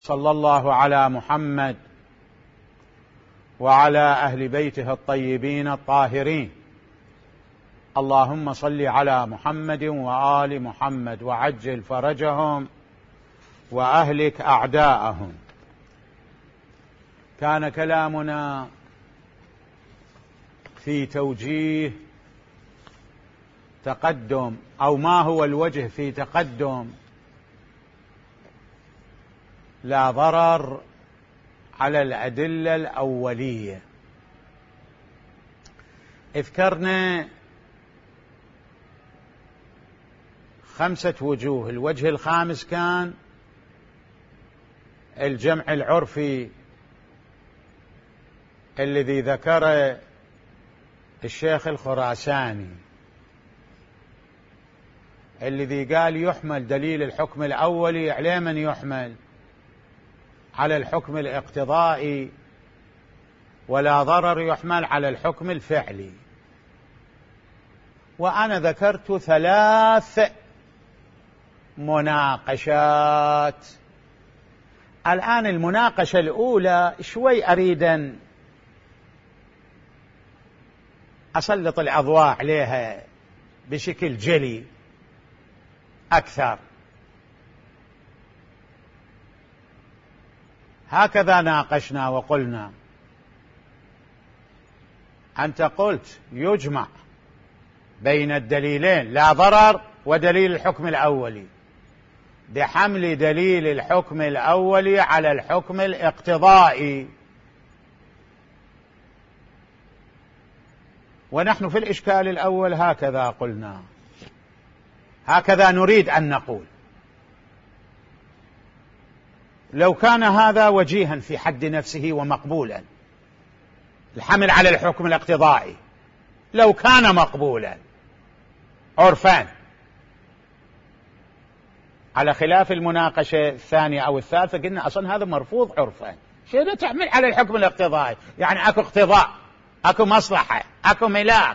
صلى الله على محمد وعلى أهل بيته الطيبين الطاهرين. اللهم صل على محمد وآل محمد وعجل فرجهم وأهلك أعداءهم. كان كلامنا في توجيه تقدم، أو ما هو الوجه في تقدم لا ضرر على الأدلة الأولية. اذكرنا 5 وجوه. الوجه الخامس كان الجمع العرفي الذي ذكره الشيخ الخراساني، الذي قال يحمل دليل الحكم الأولي على من يحمل؟ على الحكم الاقتضائي، ولا ضرر يحمل على الحكم الفعلي. وأنا ذكرت 3 مناقشات. الآن المناقشة الأولى شوي أريد أن أسلط الأضواء عليها بشكل جلي أكثر. هكذا ناقشنا وقلنا: أنت قلت يجمع بين الدليلين لا ضرر ودليل الحكم الأولي بحمل دليل الحكم الأولي على الحكم الاقتضائي. ونحن في الإشكال الأول هكذا قلنا، هكذا نريد أن نقول. لو كان هذا وجيها في حد نفسه ومقبولا، الحمل على الحكم الاقتضائي لو كان مقبولا عرفان، على خلاف المناقشة الثانية أو الثالثة قلنا أصلا هذا مرفوض عرفان. شيء تحمل على الحكم الاقتضائي يعني أكو اقتضاء، أكو مصلحة، أكو ملاك،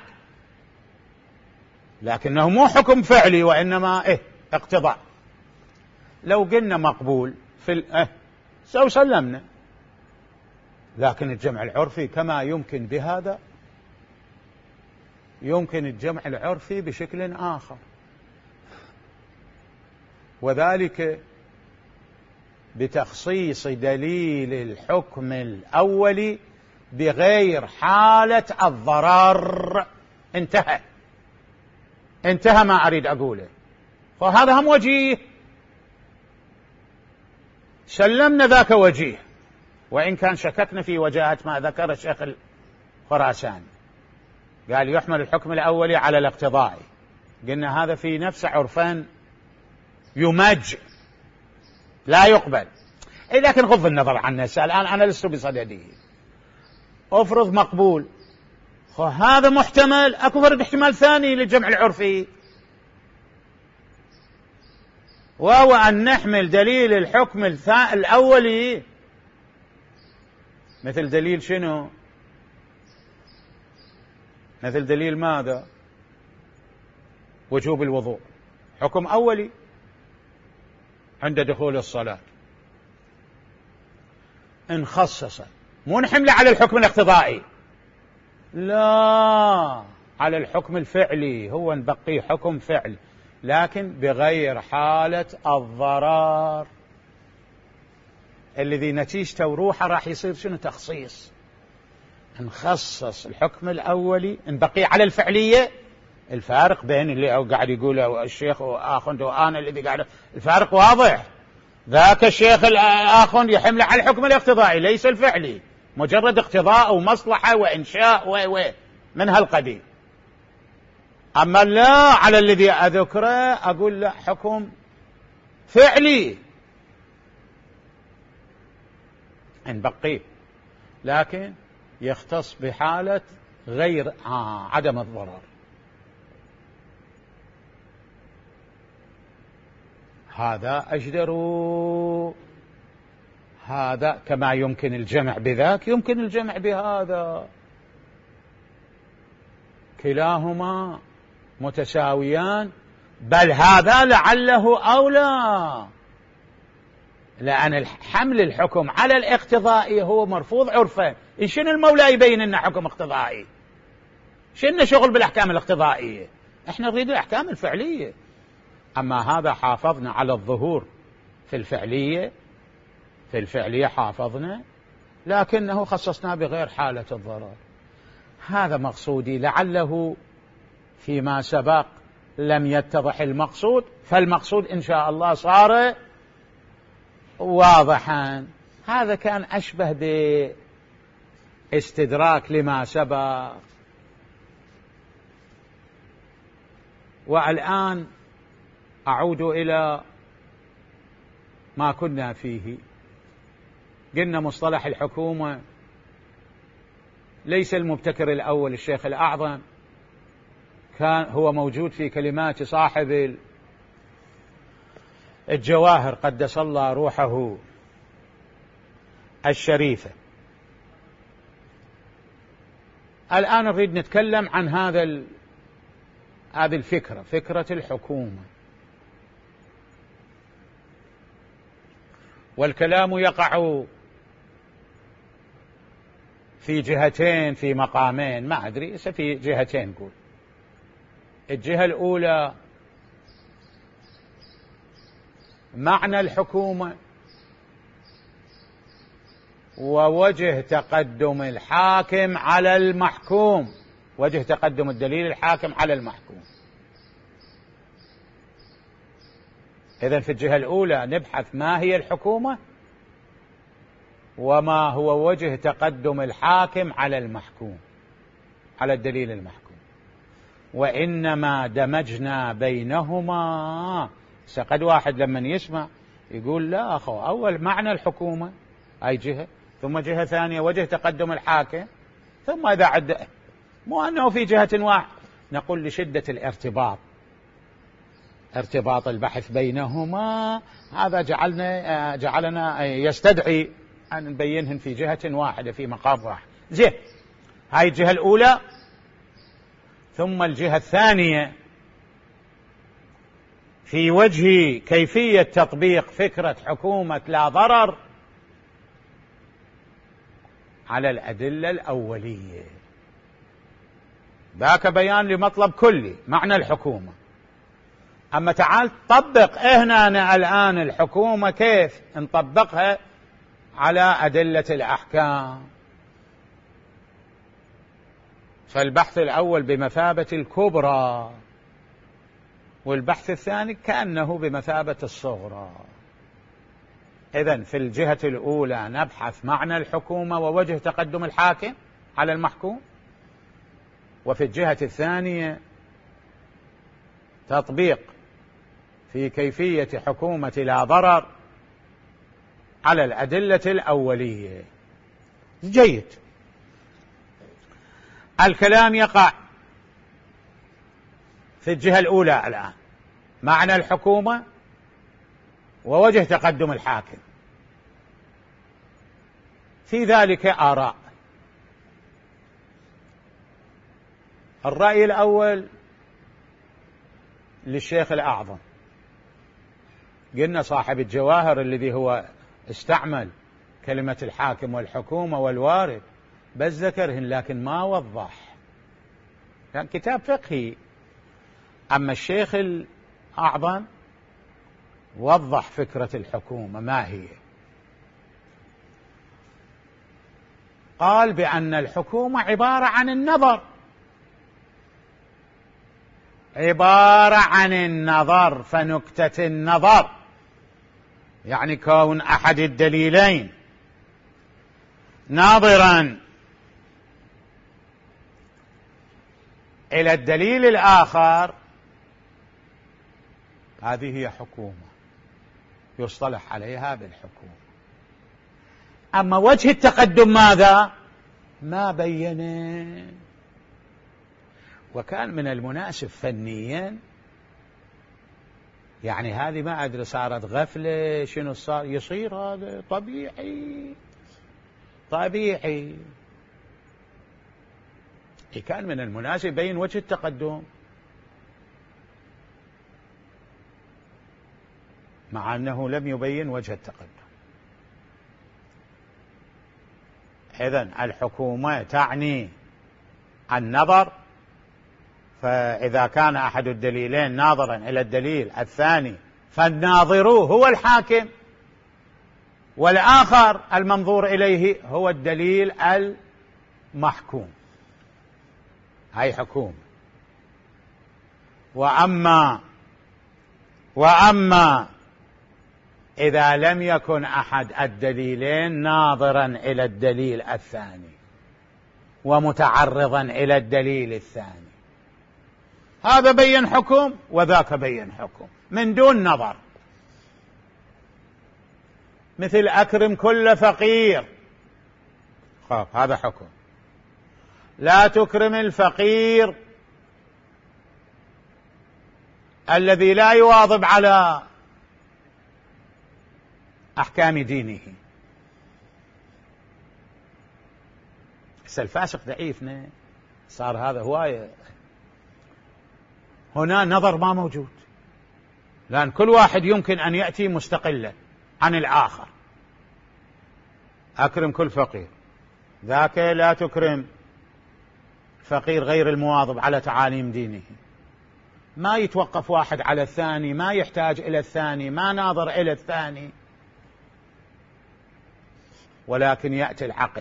لكنه مو حكم فعلي وإنما اقتضاء. لو قلنا مقبول في سو سلمنا، لكن الجمع العرفي كما يمكن بهذا يمكن الجمع العرفي بشكل آخر، وذلك بتخصيص دليل الحكم الأولي بغير حالة الضرر. انتهى ما أريد أقوله. فهذا هم وجيه، سلمنا ذاك وجيه، وإن كان شككنا في وجاهة ما ذكر الشيخ الخراساني، قال يحمل الحكم الأولي على الاقتضائي. قلنا هذا في نفس عرفان يمج لا يقبل. لكن غض النظر عن الناس، الآن أنا لست بصدده. أفرض مقبول، هذا محتمل، أكو فرد احتمال ثاني للجمع العرفي، وهو أن نحمل دليل الحكم الأولي مثل دليل شنو؟ مثل دليل ماذا؟ وجوب الوضوء، حكم أولي عند دخول الصلاة، إن خصص مو نحمله على الحكم الاقتضائي، لا، على الحكم الفعلي، هو نبقيه حكم فعل لكن بغير حالة الضرر، الذي نتيجته وروحه راح يصير شنو؟ تخصيص. نخصص الحكم الأولي نبقي على الفعلية. الفارق بين اللي قاعد يقوله الشيخ آخوند وأنا الذي قاعد، الفارق واضح. ذاك الشيخ آخوند يحمل على الحكم الاقتضائي ليس الفعلي، مجرد اقتضاء ومصلحة وإنشاء من هالقبيل. أما لا، على الذي أذكره أقول لا، حكم فعلي نبقيه لكن يختص بحالة غير عدم الضرر. هذا أجدر، هذا كما يمكن الجمع بذاك يمكن الجمع بهذا، كلاهما متساويان، بل هذا لعله أولى لأن حمل الحكم على الاقتضائي هو مرفوض عرفا. شنو المولى يبين لنا حكم اقتضائي؟ شنو شغل بالأحكام الاقتضائية؟ احنا نريد الأحكام الفعلية. أما هذا حافظنا على الظهور في الفعلية حافظنا، لكنه خصصنا بغير حالة الضرر. هذا مقصودي، لعله فيما سبق لم يتضح المقصود، فالمقصود إن شاء الله صار واضحا. هذا كان أشبه باستدراك لما سبق. والآن أعود إلى ما كنا فيه. قلنا مصطلح الحكومة ليس المبتكر الأول الشيخ الأعظم، كان هو موجود في كلمات صاحب الجواهر قدس الله روحه الشريفة. الآن نريد نتكلم عن هذه الفكرة، فكرة الحكومة. والكلام يقع في جهتين، في مقامين، ما أدري في جهتين نقول. الجهة الأولى معنى الحكومة ووجه تقدم الحاكم على المحكوم، وجه تقدم الدليل الحاكم على المحكوم. إذن في الجهة الأولى نبحث ما هي الحكومة وما هو وجه تقدم الحاكم على المحكوم، على الدليل المحكوم. وإنما دمجنا بينهما. قد واحد لما يسمع يقول لا أخو، أول معنى الحكومة أي جهة، ثم جهة ثانية وجه تقدم الحاكم، ثم إذا عد مو أنه في جهة واحد. نقول لشدة الارتباط، ارتباط البحث بينهما، هذا جعلنا يستدعي أن نبينهن في جهة واحدة في مقام واحد. زين، هاي الجهة الأولى. ثم الجهة الثانية في وجه كيفية تطبيق فكرة حكومة لا ضرر على الأدلة الأولية. ذاك بيان لمطلب كلي، معنى الحكومة. أما تعال طبق هنا الآن الحكومة كيف نطبقها على أدلة الأحكام. فالبحث الأول بمثابة الكبرى، والبحث الثاني كأنه بمثابة الصغرى. إذن في الجهة الأولى نبحث معنى الحكومة ووجه تقدم الحاكم على المحكوم، وفي الجهة الثانية تطبيق في كيفية حكومة لا ضرر على الأدلة الأولية. جيد. الكلام يقع في الجهة الأولى الآن، معنى الحكومة ووجه تقدم الحاكم. في ذلك آراء. الرأي الأول للشيخ الأعظم، قلنا صاحب الجواهر الذي هو استعمل كلمة الحاكم والحكومة والوارد، بس ذكرهن لكن ما وضح، كان كتاب فقهي. أما الشيخ الأعظم وضح فكرة الحكومة ما هي. قال بأن الحكومة عبارة عن النظر، عبارة عن النظر. فنكتة النظر يعني كون أحد الدليلين ناظرا إلى الدليل الآخر، هذه هي حكومة يصطلح عليها بالحكومة. أما وجه التقدم ماذا؟ ما بينه. وكان من المناسب فنيا، يعني هذه ما أدري صارت غفلة شنو صار، يصير هذا طبيعي طبيعي. كان من المناسب بين وجه التقدم، مع أنه لم يبين وجه التقدم. إذن الحكومة تعني النظر، فإذا كان أحد الدليلين ناظرا إلى الدليل الثاني فالناظر هو الحاكم، والآخر المنظور إليه هو الدليل المحكوم، هاي حكومة. وأما إذا لم يكن أحد الدليلين ناظرا إلى الدليل الثاني ومتعرضا إلى الدليل الثاني، هذا بين حكم وذاك بين حكم من دون نظر، مثل أكرم كل فقير، خاف هذا حكم. لا تكرم الفقير الذي لا يواظب على أحكام دينه. بس الفاسق ضعيف، صار هذا هواية. هنا نظر ما موجود، لأن كل واحد يمكن أن يأتي مستقلا عن الآخر. أكرم كل فقير، ذاك لا تكرم فقير غير المواظب على تعاليم دينه. ما يتوقف واحد على الثاني، ما يحتاج إلى الثاني، ما ناظر إلى الثاني، ولكن يأتي العقل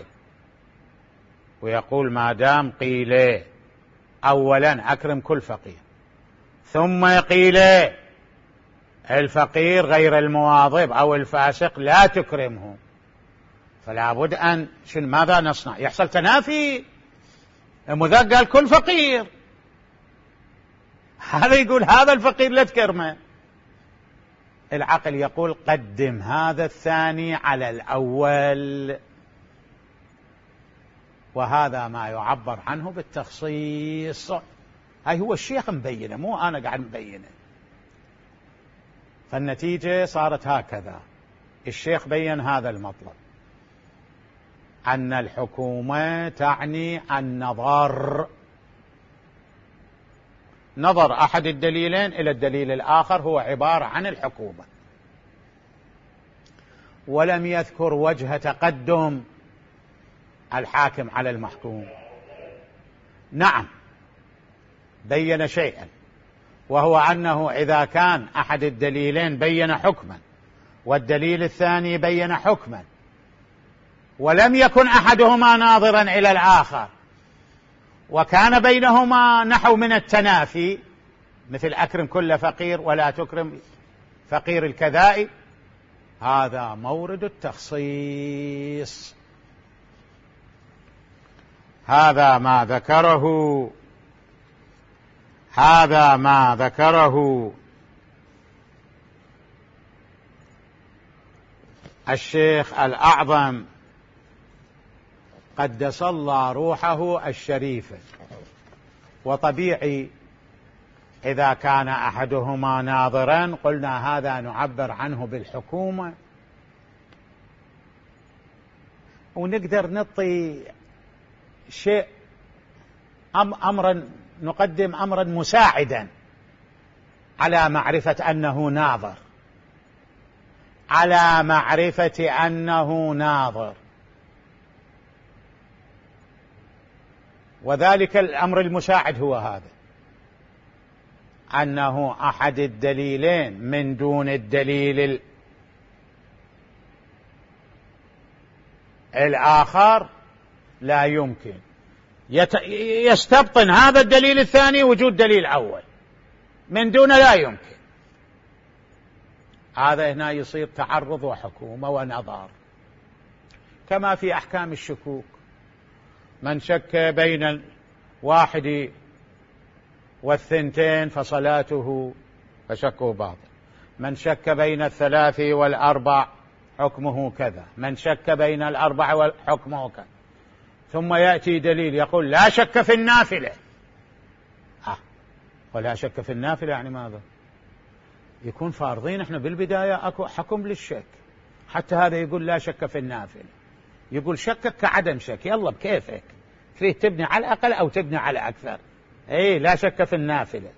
ويقول ما دام قيل أولا أكرم كل فقير، ثم قيل الفقير غير المواظب أو الفاسق لا تكرمه، فلا بد أن ماذا نصنع؟ يحصل تنافي. ذا قال كل فقير، هذا يقول هذا الفقير لا تكرمه. العقل يقول قدم هذا الثاني على الأول، وهذا ما يعبر عنه بالتخصيص. هاي هو الشيخ مبينه، مو أنا قاعد مبينه. فالنتيجة صارت هكذا. الشيخ بين هذا المطلب، أن الحكومة تعني النظر، نظر أحد الدليلين إلى الدليل الآخر هو عبارة عن الحكومة. ولم يذكر وجه تقدم الحاكم على المحكوم. نعم بين شيئا، وهو أنه إذا كان أحد الدليلين بين حكما والدليل الثاني بين حكما ولم يكن أحدهما ناظرا إلى الآخر وكان بينهما نحو من التنافي، مثل أكرم كل فقير ولا تكرم فقير الكذائي، هذا مورد التخصيص. هذا ما ذكره الشيخ الأعظم قدس الله روحه الشريفة. وطبيعي إذا كان أحدهما ناظرا قلنا هذا نعبر عنه بالحكومة، ونقدر نعطي شيء نقدم أمرا مساعدا على معرفة أنه ناظر، على معرفة أنه ناظر. وذلك الأمر المساعد هو هذا، أنه أحد الدليلين من دون الدليل الآخر لا يمكن يستبطن هذا الدليل الثاني وجود دليل أول، من دون لا يمكن. هذا هنا يصير تعرض وحكومة ونظر، كما في أحكام الشكوك. من شك بين الواحد والثنتين فصلاته فشكه باطل، من شك بين الثلاث والأربع حكمه كذا، من شك بين الأربع وحكمه كذا. ثم يأتي دليل يقول لا شك في النافلة. ولا شك في النافلة يعني ماذا؟ يكون فارضين احنا بالبداية اكو حكم للشك، حتى هذا يقول لا شك في النافلة، يقول شكك كعدم شك، يلا بكيفك، فيه تبني على الأقل أو تبني على أكثر. لا شك في النافلة.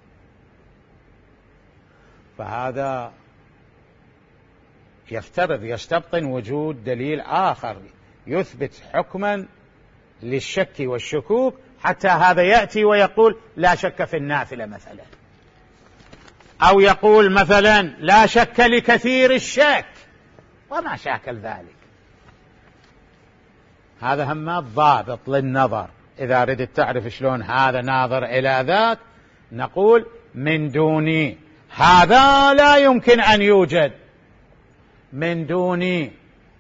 فهذا يفترض يستبطن وجود دليل آخر يثبت حكما للشك والشكوك، حتى هذا يأتي ويقول لا شك في النافلة مثلا، أو يقول مثلا لا شك لكثير الشك وما شاكل ذلك. هذا هم ضابط للنظر. إذا ردت تعرف شلون هذا ناظر إلى ذاك، نقول من دون هذا لا يمكن أن يوجد، من دون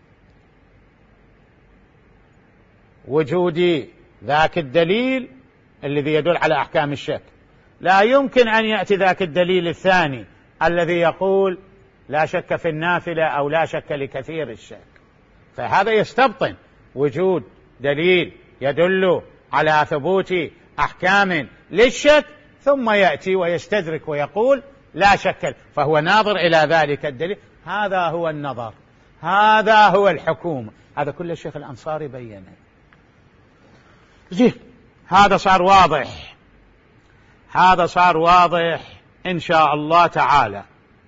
وجود ذاك الدليل الذي يدل على أحكام الشك لا يمكن أن يأتي ذاك الدليل الثاني الذي يقول لا شك في النافلة أو لا شك لكثير الشك. فهذا يستبطن وجود دليل يدل على ثبوت أحكام للشك، ثم يأتي ويستدرك ويقول لا شك، فهو ناظر إلى ذلك الدليل. هذا هو النظر، هذا هو الحكومة. هذا كل الشيخ الأنصاري بينه. زين، هذا صار واضح، هذا صار واضح إن شاء الله تعالى.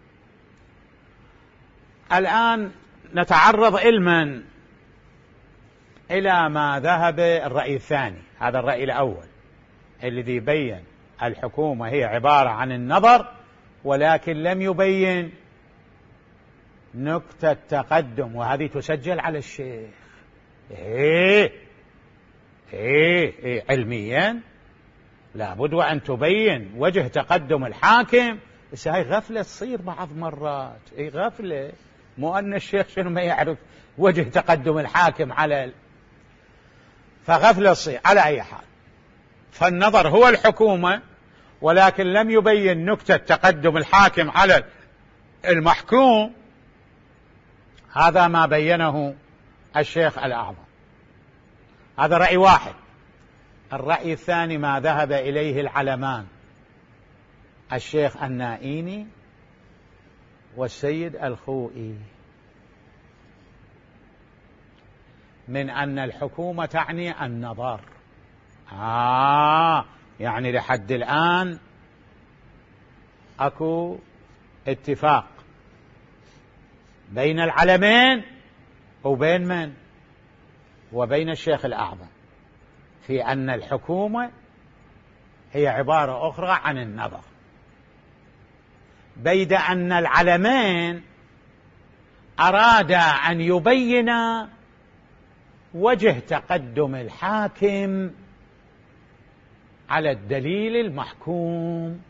الآن نتعرض علما إلى ما ذهب الرأي الثاني. هذا الرأي الأول الذي بين الحكومة هي عبارة عن النظر، ولكن لم يبين نكتة تقدم، وهذه تسجل على الشيخ. علميا لابد وأن تبين وجه تقدم الحاكم. بس هاي غفلة تصير بعض مرات، غفلة، مو أن الشيخ شنو ما يعرف وجه تقدم الحاكم على فغفلة تصير. على أي حال، فالنظر هو الحكومة، ولكن لم يبين نكتة تقدم الحاكم على المحكوم. هذا ما بينه الشيخ الأعظم. هذا رأي واحد. الرأي الثاني ما ذهب إليه العلمان الشيخ النائيني والسيد الخوئي، من أن الحكومة تعني النظر. يعني لحد الآن أكو اتفاق بين العلمين وبين من؟ وبين الشيخ الأعظم في أن الحكومة هي عبارة أخرى عن النظر، بيد أن العلمين أراد أن يبين وجه تقدم الحاكم على الدليل المحكوم.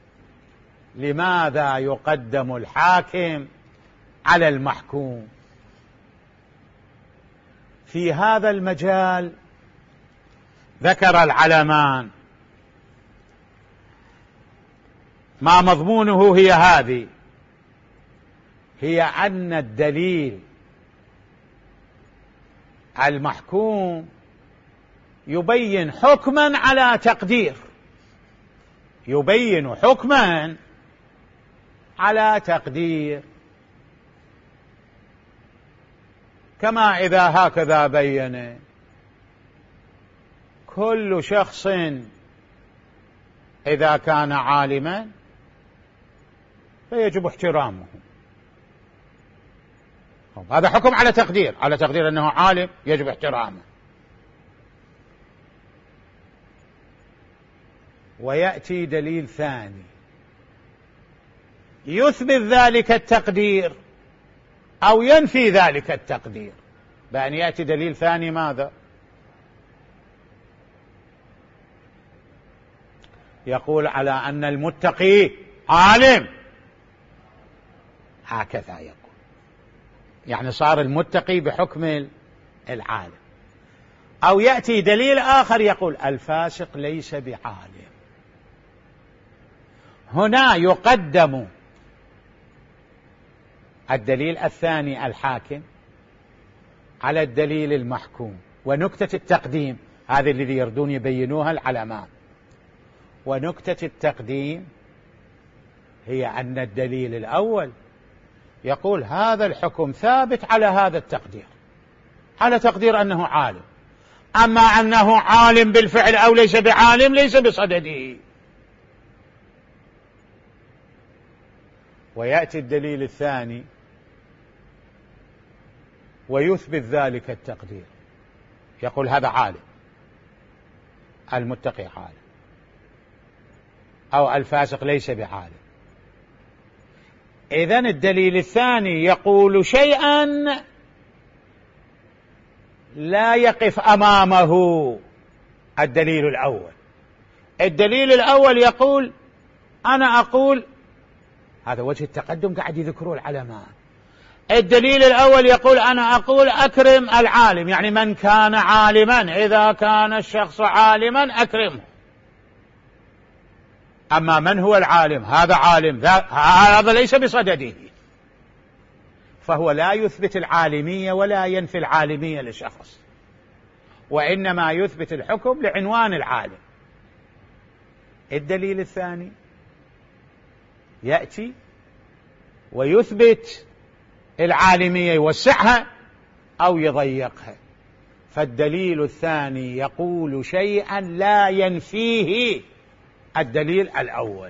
لماذا يقدم الحاكم على المحكوم؟ في هذا المجال ذكر العلمان ما مضمونه هي هذه، هي أن الدليل المحكوم يبين حكما على تقدير، يبين حكما على تقدير، كما إذا هكذا بين كل شخص إذا كان عالما فيجب احترامه. هذا حكم على تقدير، على تقدير أنه عالم يجب احترامه. ويأتي دليل ثاني يثبت ذلك التقدير أو ينفي ذلك التقدير، بأن يأتي دليل ثاني ماذا؟ يقول على أن المتقي عالم، هكذا يقول، يعني صار المتقي بحكم العالم. أو يأتي دليل آخر يقول الفاسق ليس بعالم. هنا يقدم الدليل الثاني الحاكم على الدليل المحكوم. ونكتة التقديم هذه الذي يردون يبينوها العلماء، ونكتة التقديم هي أن الدليل الأول يقول هذا الحكم ثابت على هذا التقدير، على تقدير أنه عالم. أما أنه عالم بالفعل أو ليس بعالم ليس بصدده. ويأتي الدليل الثاني ويثبت ذلك التقدير. يقول هذا عالم، المتقي عالم، أو الفاسق ليس بعالم. إذن الدليل الثاني يقول شيئا لا يقف أمامه الدليل الأول. الدليل الأول يقول أنا أقول، هذا وجه التقدم، قاعد يذكروا العلماء. الدليل الأول يقول أنا أقول أكرم العالم، يعني من كان عالما، إذا كان الشخص عالما أكرمه. أما من هو العالم؟ هذا عالم، هذا ليس بصدده، فهو لا يثبت العالمية ولا ينفي العالمية لشخص، وإنما يثبت الحكم لعنوان العالم. الدليل الثاني يأتي ويثبت العالمية، يوسعها أو يضيقها. فالدليل الثاني يقول شيئا لا ينفيه الدليل الأول،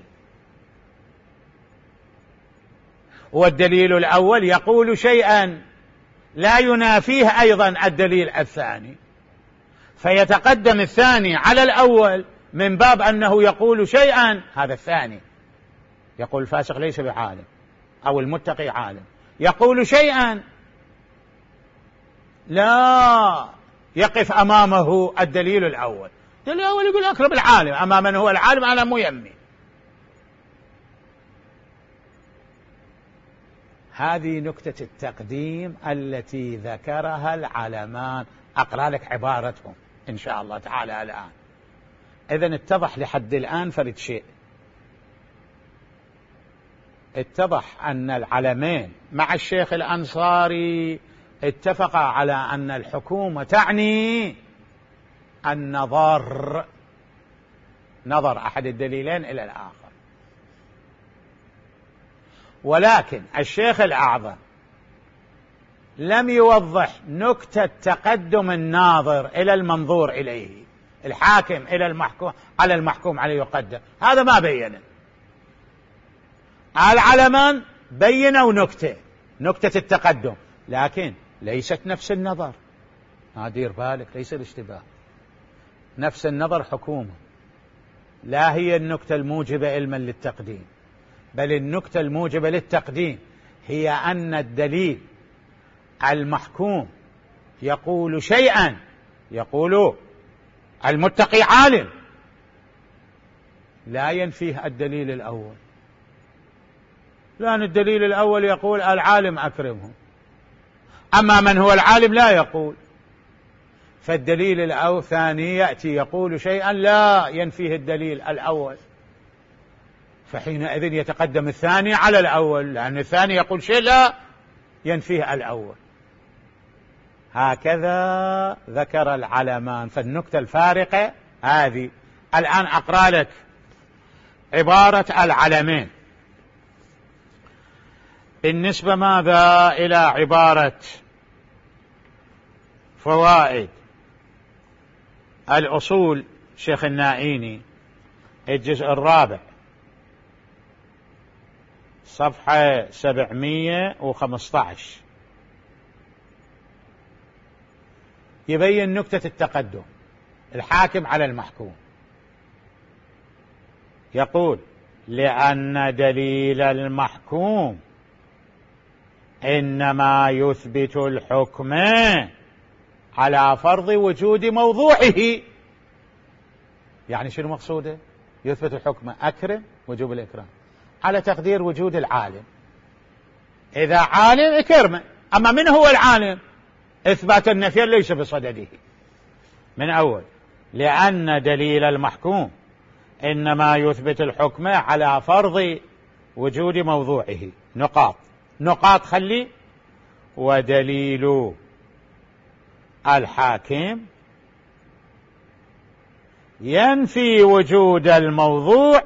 والدليل الأول يقول شيئا لا ينافيه أيضا الدليل الثاني، فيتقدم الثاني على الأول من باب أنه يقول شيئا. هذا الثاني يقول الفاسق ليس بعالم أو المتقي عالم، يقول شيئا لا يقف أمامه الدليل الأول. الدليل الأول يقول أكرم العالم، أما من هو العالم أنا ميمي. هذه نكتة التقديم التي ذكرها العلمان. أقرأ لك عبارتهم إن شاء الله تعالى الآن. إذن اتضح لحد الآن فرد شيء، اتضح أن العلمين مع الشيخ الأنصاري اتفقا على أن الحكومة تعني النظر، نظر أحد الدليلين إلى الآخر. ولكن الشيخ الأعظم لم يوضح نكتة تقدم الناظر إلى المنظور إليه، الحاكم إلى المحكوم، على المحكوم عليه يقدم، هذا ما بينه. العلمان بينوا نكتة التقدم، لكن ليست نفس النظر. دير بالك، ليس الاشتباه. نفس النظر حكومة، لا هي النكتة الموجبة علما للتقديم، بل النكتة الموجبة للتقديم هي أن الدليل المحكوم يقول شيئا، يقول المتقي عالم، لا ينفيه الدليل الأول، لأن الدليل الأول يقول العالم أكرمه، أما من هو العالم لا يقول. فالدليل الثاني يأتي يقول شيئا لا ينفيه الدليل الأول، فحينئذ يتقدم الثاني على الأول، لأن الثاني يقول شيء لا ينفيه الأول. هكذا ذكر العلمان. فالنكتة الفارقة هذه. الآن أقرأ لك عبارة العلمين بالنسبة ماذا إلى عبارة فوائد الأصول شيخ النائيني، الجزء الرابع صفحة 715، يبين نكتة التقدم الحاكم على المحكوم. يقول لأن دليل المحكوم إنما يثبت الحكم على فرض وجود موضوعه. يعني شنو مقصوده؟ يثبت الحكم أكرم، وجوب الإكرام، على تقدير وجود العالم. إذا عالم اكرمه، أما من هو العالم؟ إثبات النفي ليس بصدده. من أول لأن دليل المحكوم إنما يثبت الحكم على فرض وجود موضوعه. نقاط خلي. ودليل الحاكم ينفي وجود الموضوع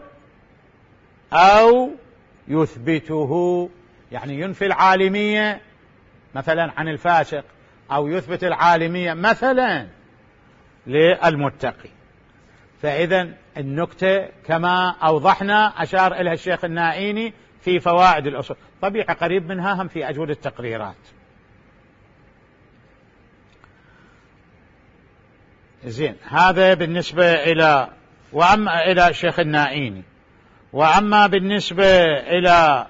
أو يثبته، يعني ينفي العالمية مثلا عن الفاسق، أو يثبت العالمية مثلا للمتقي. فإذا النكتة كما أوضحنا أشار إليها الشيخ النائيني في فوائد الأصول، طبيعي قريب منها هم في أجود التقريرات. زين، هذا بالنسبة إلى الشيخ النائيني. وأما بالنسبة إلى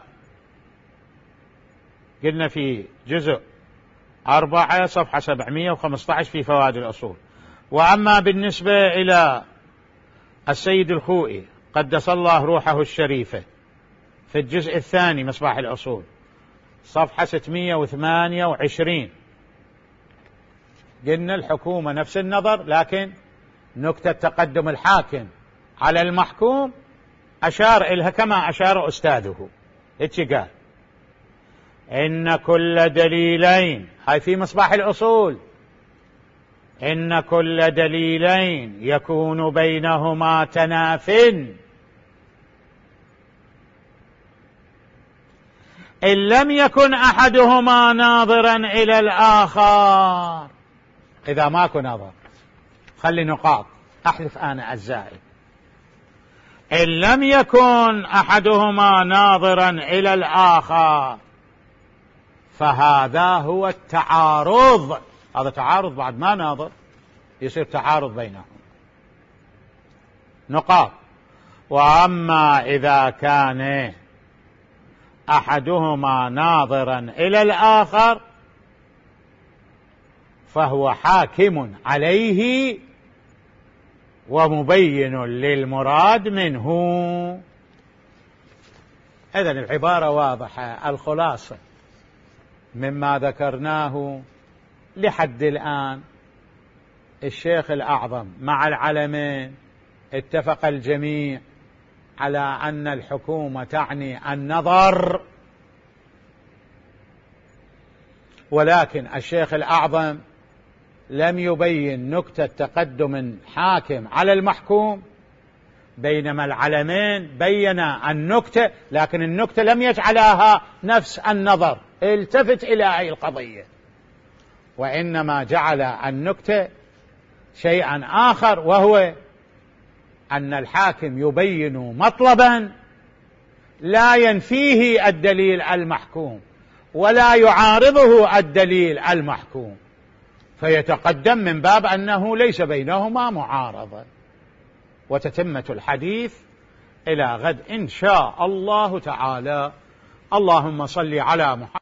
قلنا في جزء 4 صفحة 715 في فوائد الأصول. وأما بالنسبة إلى السيد الخوئي قدس الله روحه الشريفة في الجزء الثاني مصباح الأصول صفحة 628 قلنا الحكومة نفس النظر، لكن نكتة تقدم الحاكم على المحكوم أشار إلها كما أشار أستاذه. إيش قال؟ إن كل دليلين، هاي في مصباح الأصول، إن كل دليلين يكون بينهما تناف إن لم يكن أحدهما ناظرا إلى الآخر. إذا ماكو نظر خلي نقاط، أحذف أنا الزائد. إن لم يكن أحدهما ناظرا إلى الآخر فهذا هو التعارض. هذا تعارض بعد ما ناظر، يصير تعارض بينهم. نقاط. وأما إذا كان أحدهما ناظرا إلى الآخر فهو حاكم عليه ومبين للمراد منه. إذن العبارة واضحة. الخلاصة مما ذكرناه لحد الآن، الشيخ الأعظم مع العلمين اتفق الجميع على أن الحكومة تعني النظر، ولكن الشيخ الأعظم لم يبين نكتة تقدم حاكم على المحكوم، بينما العلمين بين النكتة، لكن النكتة لم يجعلها نفس النظر، التفت إلى هذه القضية، وإنما جعل النكتة شيئا آخر، وهو أن الحاكم يبين مطلبا لا ينفيه الدليل المحكوم ولا يعارضه الدليل المحكوم، فيتقدم من باب أنه ليس بينهما معارضة. وتتمة الحديث إلى غد إن شاء الله تعالى. اللهم صل على محمد.